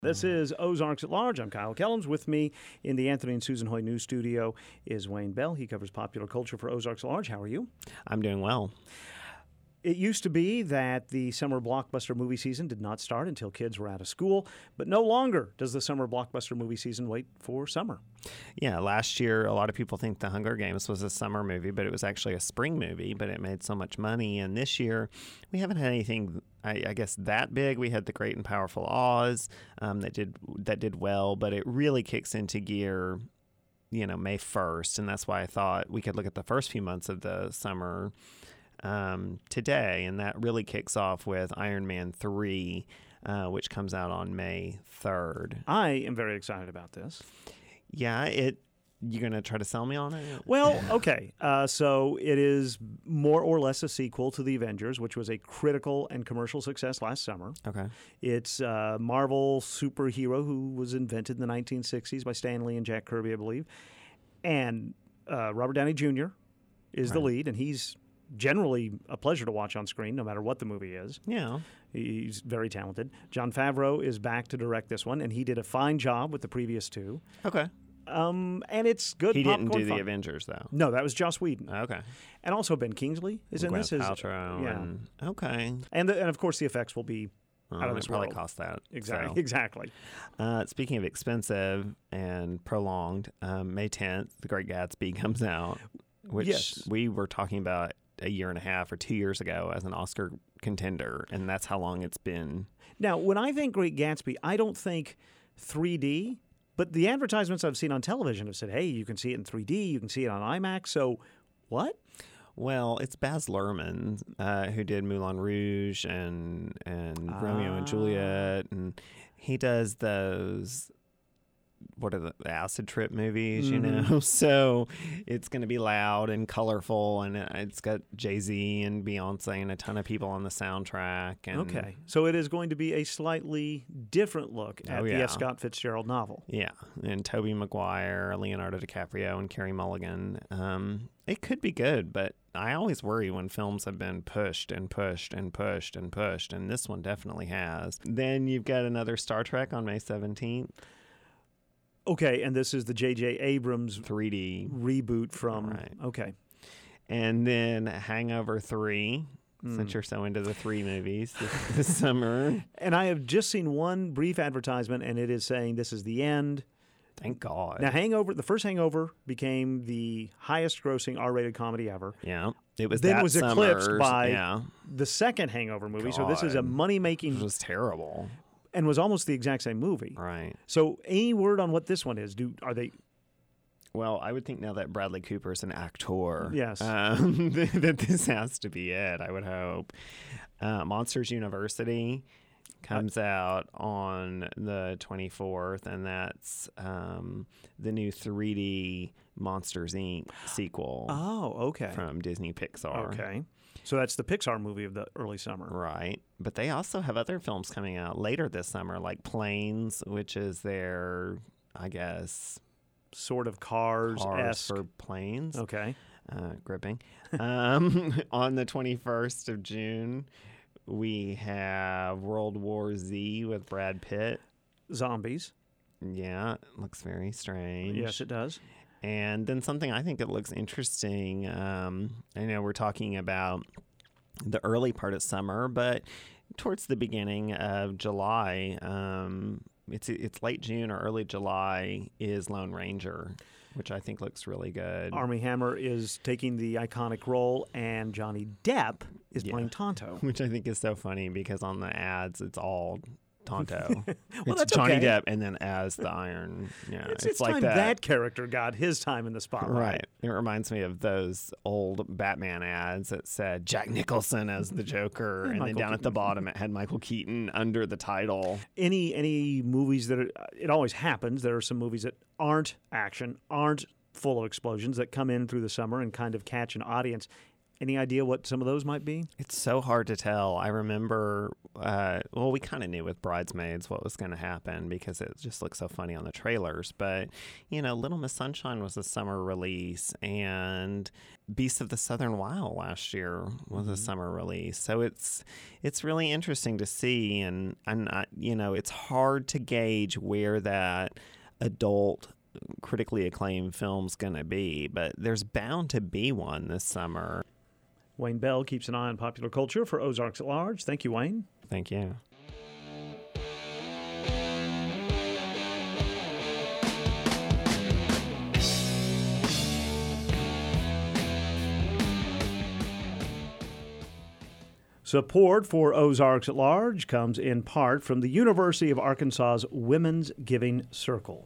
This is Ozarks at Large. I'm Kyle Kellums. With me in the Anthony and Susan Hoy News Studio is Wayne Bell. He covers popular culture for Ozarks at Large. How are you? I'm doing well. It used to be that the summer blockbuster movie season did not start until kids were out of school, but no longer does the summer blockbuster movie season wait for summer. Yeah, last year, a lot of people think The Hunger Games was a summer movie, but it was actually a spring movie, but it made so much money. And this year, we haven't had anything, I guess, that big. We had The Great and Powerful Oz that did well, but it really kicks into gear, May 1st. And that's why I thought we could look at the first few months of the summer today, and that really kicks off with Iron Man 3, which comes out on May 3rd. I am very excited about this. Yeah, you're going to try to sell me on it? Well, okay. So it is more or less a sequel to The Avengers, which was a critical and commercial success last summer. Okay. It's a Marvel superhero who was invented in the 1960s by Stan Lee and Jack Kirby, I believe. And Robert Downey Jr. is the lead, and he's generally a pleasure to watch on screen, no matter what the movie is. Yeah. He's very talented. Jon Favreau is back to direct this one, and he did a fine job with the previous two. Okay. And it's good. He didn't do fun. The Avengers, though. No, that was Joss Whedon. Okay. And also Ben Kingsley is in this. Paltrow. Yeah. Okay. And of course the effects will be out of this probably world. cost that. Exactly. So. Exactly. Speaking of expensive and prolonged, May 10th, The Great Gatsby comes out, which we were talking about a year and a half or 2 years ago as an Oscar contender, and that's how long it's been. Now, when I think Great Gatsby, I don't think 3D, but the advertisements I've seen on television have said, hey, you can see it in 3D, you can see it on IMAX, so what? Well, it's Baz Luhrmann, who did Moulin Rouge and Romeo and Juliet, and he does those... what are the acid trip movies, So it's going to be loud and colorful, and it's got Jay-Z and Beyonce and a ton of people on the soundtrack. And okay. So it is going to be a slightly different look at the F. Scott Fitzgerald novel. Yeah. And Tobey Maguire, Leonardo DiCaprio, and Carey Mulligan. It could be good, but I always worry when films have been pushed and pushed and pushed and pushed, and this one definitely has. Then you've got another Star Trek on May 17th. Okay, and this is the J.J. Abrams 3D reboot from... Right. Okay. And then Hangover 3, since you're so into the 3 movies this summer. And I have just seen one brief advertisement, and it is saying this is the end. Thank God. Now, the first Hangover became the highest-grossing R-rated comedy ever. Yeah. It was then that was eclipsed summer's, by the second Hangover movie. God. So this is a money-making... It was terrible. And was almost the exact same movie. Right. So any word on what this one is? Are they... Well, I would think now that Bradley Cooper is an actor, yes, that this has to be it, I would hope. Monsters University comes out on the 24th, and that's the new 3D Monsters, Inc. sequel. Oh, okay. From Disney Pixar. Okay. So that's the Pixar movie of the early summer. Right. But they also have other films coming out later this summer, like Planes, which is their, I guess... sort of Cars-esque. for planes. Okay. Gripping. On the 21st of June, we have World War Z with Brad Pitt. Zombies. Yeah, it looks very strange. Yes, it does. And then something I think that looks interesting, I know we're talking about the early part of summer, but towards the beginning of July, it's late June or early July, is Lone Ranger, which I think looks really good. Armie Hammer is taking the iconic role, and Johnny Depp is playing Tonto. Which I think is so funny because on the ads, it's all Tonto. Well, it's that's Johnny okay. Depp and then as the Iron. Yeah, it's like time that character got his time in the spotlight. Right. It reminds me of those old Batman ads that said Jack Nicholson as the Joker, and then down at the bottom it had Michael Keaton under the title. Any movies that it always happens. There are some movies that aren't action, aren't full of explosions, that come in through the summer and kind of catch an audience. Any idea what some of those might be? It's so hard to tell. I remember, we kind of knew with Bridesmaids what was going to happen because it just looked so funny on the trailers. But, Little Miss Sunshine was a summer release, and Beasts of the Southern Wild last year was a summer release. So it's really interesting to see, and it's hard to gauge where that adult critically acclaimed film's going to be, but there's bound to be one this summer. Wayne Bell keeps an eye on popular culture for Ozarks at Large. Thank you, Wayne. Thank you. Support for Ozarks at Large comes in part from the University of Arkansas's Women's Giving Circle.